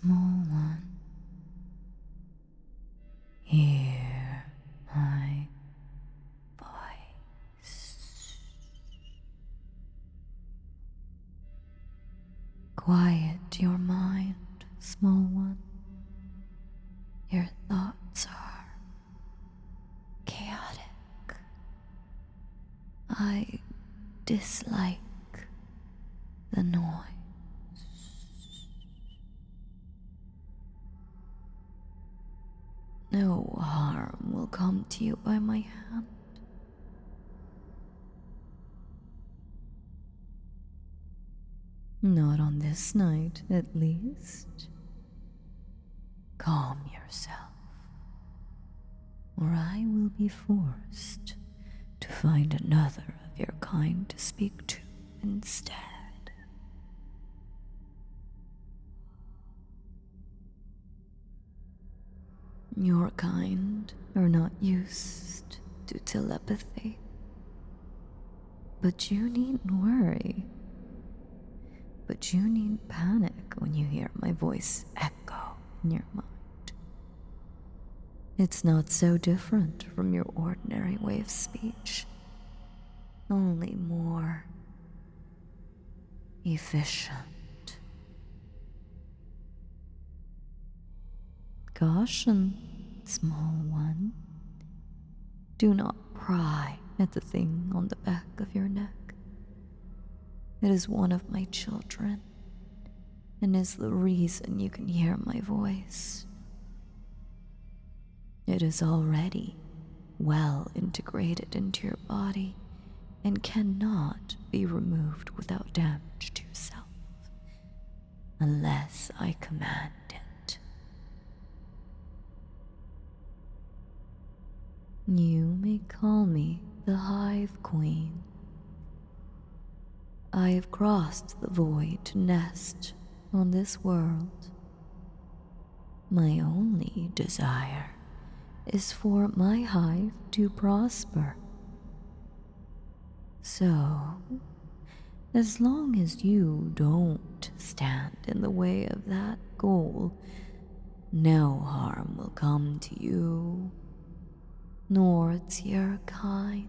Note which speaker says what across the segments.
Speaker 1: Small one, hear my voice. Quiet your mind, small one. Your thoughts are chaotic. I dislike the noise. No harm will come to you by my hand. Not on this night, at least. Calm yourself, or I will be forced to find another of your kind to speak to instead. Your kind are not used to telepathy, but you needn't worry. But you needn't panic when you hear my voice echo in your mind. It's not so different from your ordinary way of speech, only more efficient. Caution, small one. Do not pry at the thing on the back of your neck. It is one of my children, and is the reason you can hear my voice. It is already well integrated into your body and cannot be removed without damage to yourself, unless I command it. You may call me the Hive Queen. I have crossed the void to nest on this world. My only desire is for my hive to prosper. So, as long as you don't stand in the way of that goal, no harm will come to you, nor to your kind.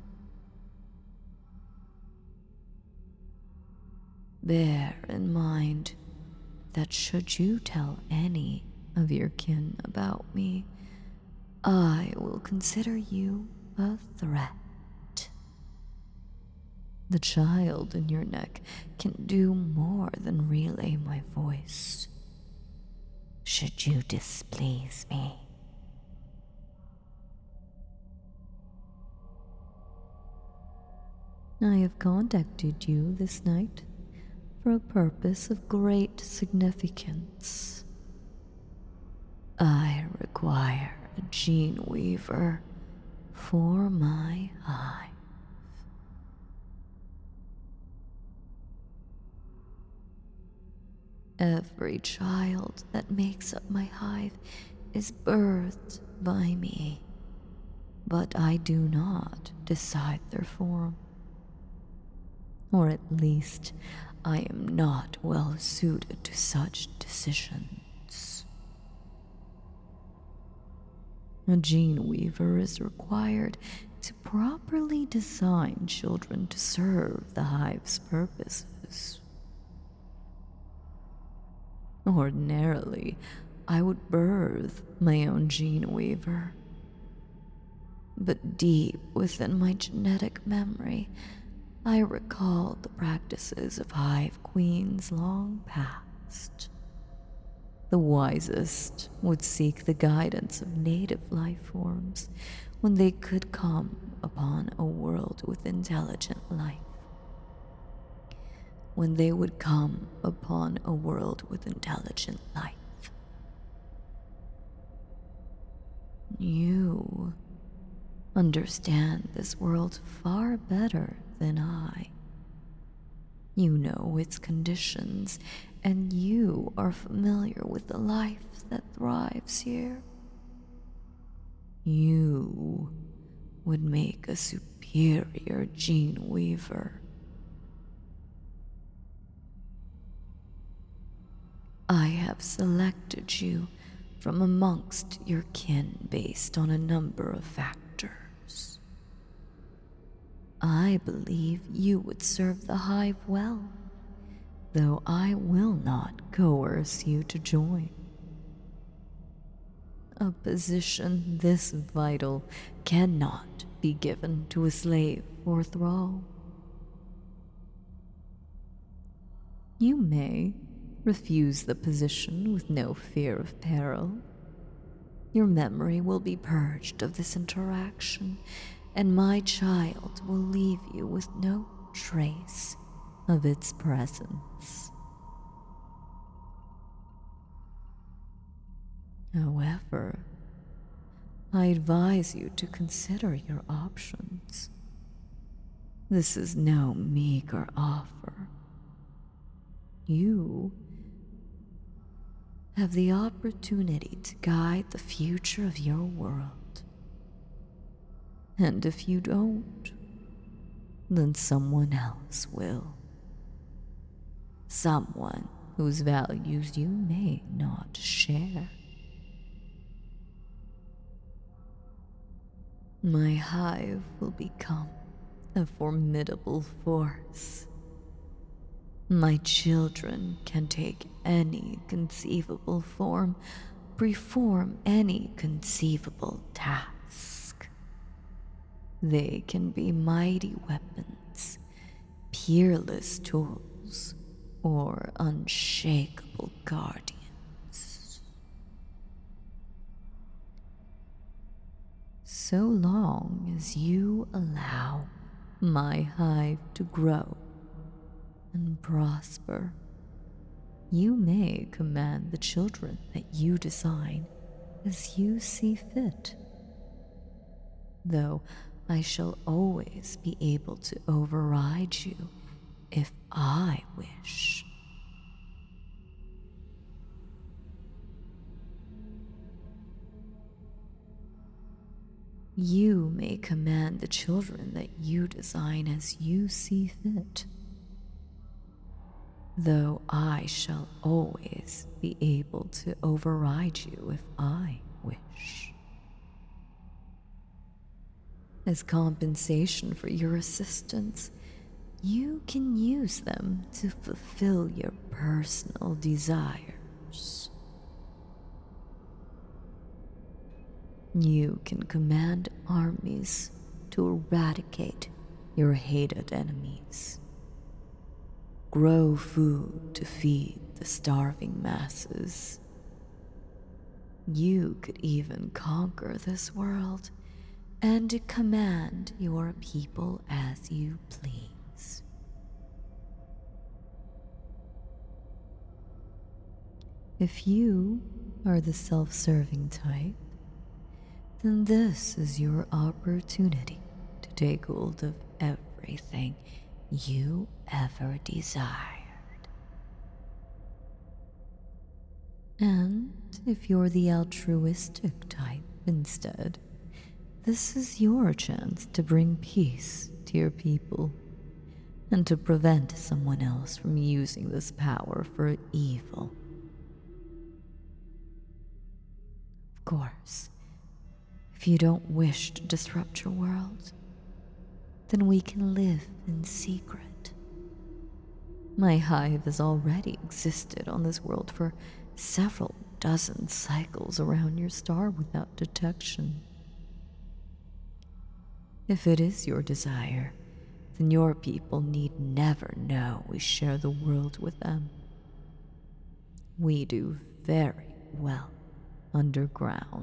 Speaker 1: Bear in mind that should you tell any of your kin about me, I will consider you a threat. The child in your neck can do more than relay my voice, should you displease me. I have contacted you this night for a purpose of great significance. I require a gene weaver for my hive. Every child that makes up my hive is birthed by me, but I do not decide their form. Or at least, I am not well suited to such decisions. A gene weaver is required to properly design children to serve the hive's purposes. Ordinarily, I would birth my own gene weaver. But deep within my genetic memory, I recall the practices of hive queens long past. The wisest would seek the guidance of native life forms when they could come upon a world with intelligent life. When they would come upon a world with intelligent life. You understand this world far better than I. You know its conditions, and you are familiar with the life that thrives here. You would make a superior gene weaver. I have selected you from amongst your kin based on a number of factors. I believe you would serve the hive well, though I will not coerce you to join. A position this vital cannot be given to a slave or thrall. You may refuse the position with no fear of peril. Your memory will be purged of this interaction, and my child will leave you with no trace of its presence. However, I advise you to consider your options. This is no meager offer. You have the opportunity to guide the future of your world. And if you don't, then someone else will. Someone whose values you may not share. My hive will become a formidable force. My children can take any conceivable form, perform any conceivable task. They can be mighty weapons, peerless tools, or unshakable guardians. So long as you allow my hive to grow and prosper, you may command the children that you design as you see fit. Though I shall always be able to override you if I wish. You may command the children that you design as you see fit, though I shall always be able to override you if I wish. As compensation for your assistance, you can use them to fulfill your personal desires. You can command armies to eradicate your hated enemies, grow food to feed the starving masses. You could even conquer this world and command your people as you please. If you are the self-serving type, then this is your opportunity to take hold of everything you ever desired. And if you're the altruistic type instead, this is your chance to bring peace to your people and to prevent someone else from using this power for evil. Of course, if you don't wish to disrupt your world, then we can live in secret. My hive has already existed on this world for several dozen cycles around your star without detection. If it is your desire, then your people need never know we share the world with them. We do very well underground.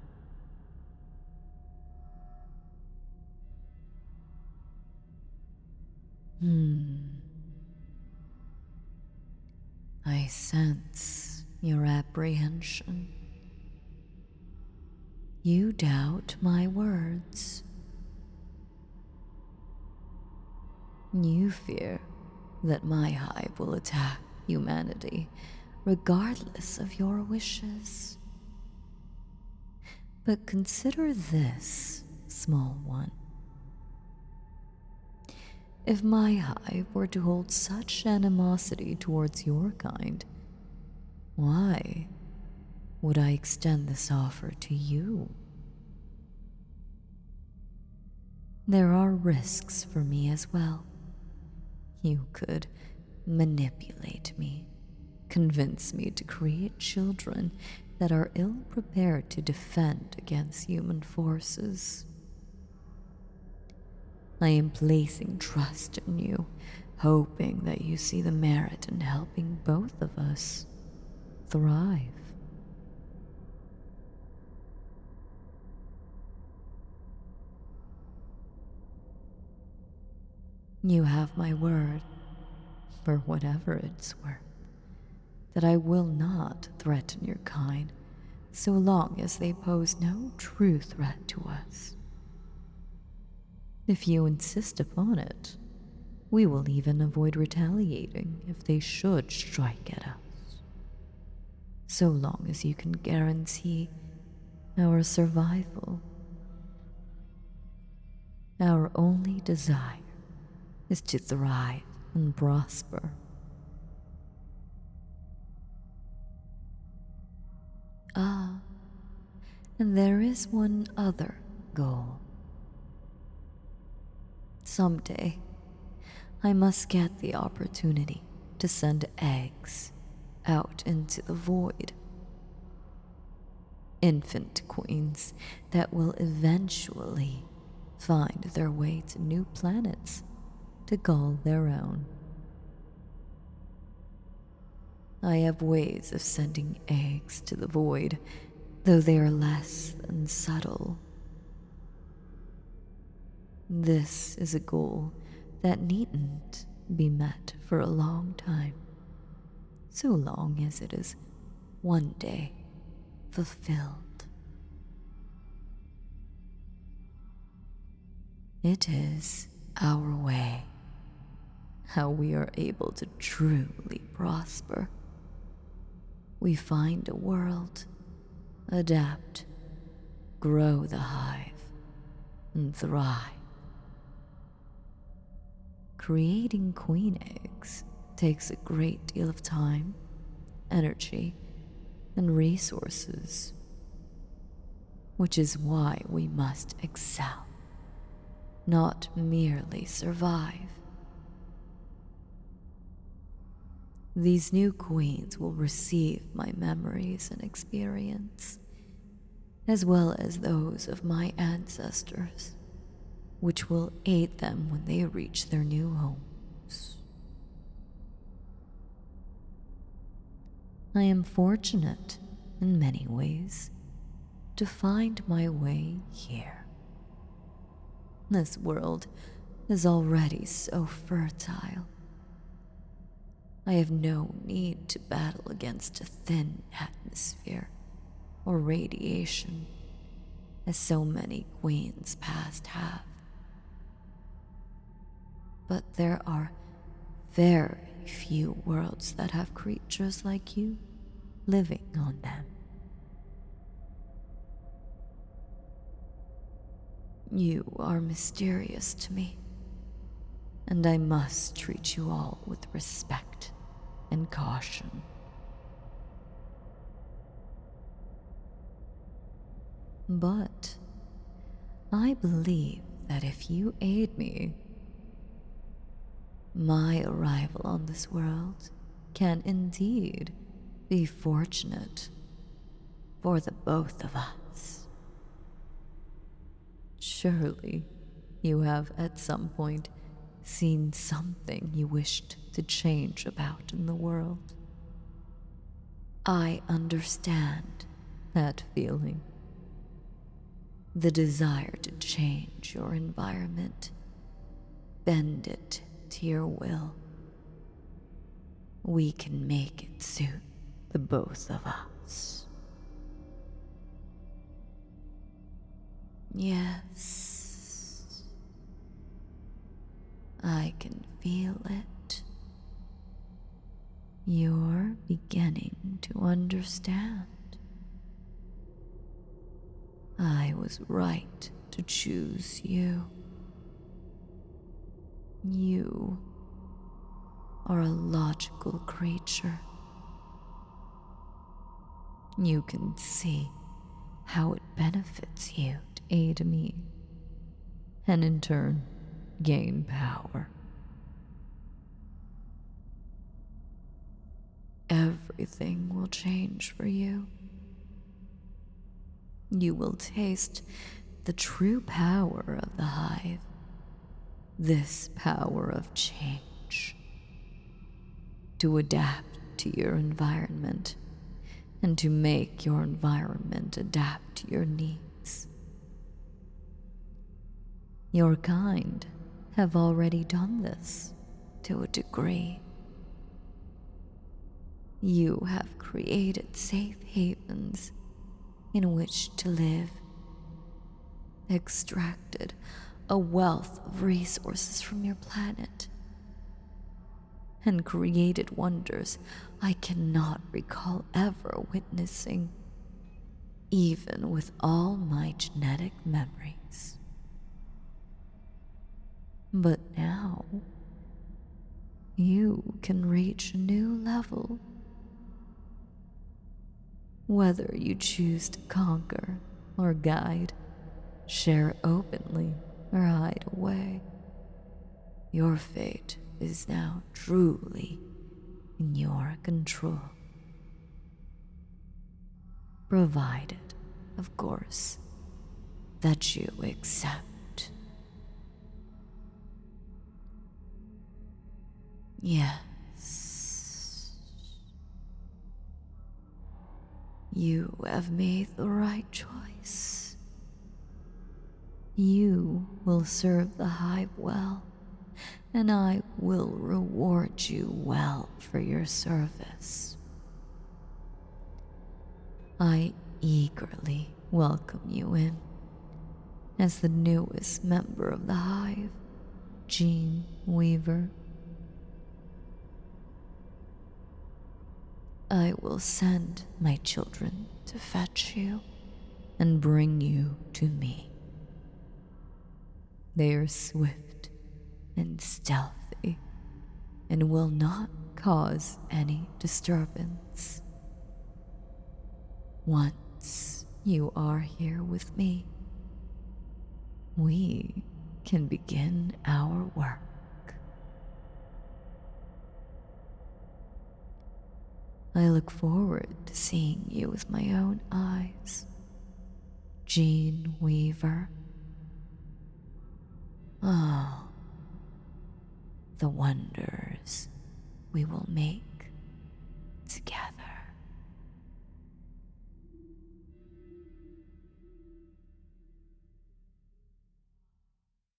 Speaker 1: I sense your apprehension. You doubt my words. You fear that my hive will attack humanity regardless of your wishes. But consider this, small one. If my hive were to hold such animosity towards your kind, Why would I extend this offer to you? There are risks for me as well. You could manipulate me, convince me to create children that are ill prepared to defend against human forces. I am placing trust in you, hoping that you see the merit in helping both of us thrive. You have my word, for whatever it's worth, that I will not threaten your kind so long as they pose no true threat to us. If you insist upon it, we will even avoid retaliating if they should strike at us, so long as you can guarantee our survival. Our only desire is to thrive and prosper. Ah, and there is one other goal. Someday, I must get the opportunity to send eggs out into the void. Infant queens that will eventually find their way to new planets to call their own. I have ways of sending eggs to the void, though they are less than subtle. This is a goal that needn't be met for a long time, so long as it is one day fulfilled. It is our way, how we are able to truly prosper. We find a world, adapt, grow the hive, and thrive. Creating queen eggs takes a great deal of time, energy, and resources, which is why we must excel, not merely survive. These new queens will receive my memories and experience, as well as those of my ancestors, which will aid them when they reach their new homes. I am fortunate, in many ways, to find my way here. This world is already so fertile. I have no need to battle against a thin atmosphere or radiation, as so many queens past have. But there are very few worlds that have creatures like you living on them. You are mysterious to me, and I must treat you all with respect and caution. But I believe that if you aid me, my arrival on this world can indeed be fortunate for the both of us. Surely you have at some point seen something you wished to change about in the world. I understand that feeling. The desire to change your environment, bend it to your will. We can make it suit the both of us. Yes, I can feel it. You're beginning to understand. I was right to choose you. You are a logical creature, you can see how it benefits you to aid me, and in turn, gain power. Everything will change for you. You will taste the true power of the hive, this power of change, to adapt to your environment and to make your environment adapt to your needs. Your kind have already done this to a degree. You have created safe havens in which to live, extracted a wealth of resources from your planet, and created wonders I cannot recall ever witnessing, even with all my genetic memories. But now, you can reach a new level. Whether you choose to conquer or guide, share openly or hide away, your fate is now truly in your control. Provided, of course, that you accept. Yes. You have made the right choice. You will serve the hive well, and I will reward you well for your service. I eagerly welcome you in as the newest member of the hive, Jean Weaver. I will send my children to fetch you and bring you to me. They are swift and stealthy and will not cause any disturbance. Once you are here with me, we can begin our work. I look forward to seeing you with my own eyes, Jean Weaver. Oh, the wonders we will make